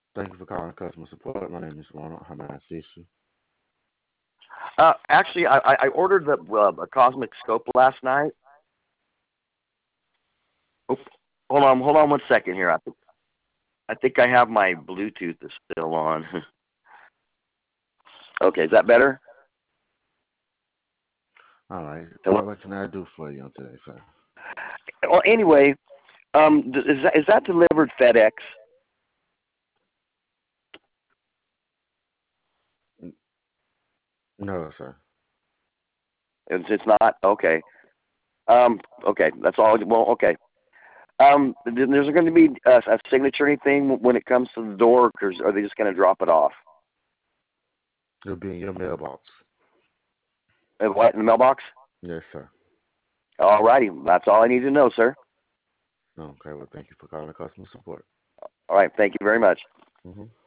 Thank you for calling customer support. My name is Ronald. How may I assist you? Actually, I ordered a cosmic scope last night. Oh, hold on 1 second here. I think I have my Bluetooth is still on. Okay, is that better? All right. Hello? What can I do for you on today, sir? Well, anyway, is that delivered FedEx? N- No, sir. It's not okay. Okay, that's all. Well, okay. There's going to be a signature or anything when it comes to the door, or are they just going to drop it off? It'll be in your mailbox. What in the mailbox? Yes, sir. All righty, that's all I need to know, sir. Okay. Well, thank you for calling customer support. All right, thank you very much. Mm-hmm.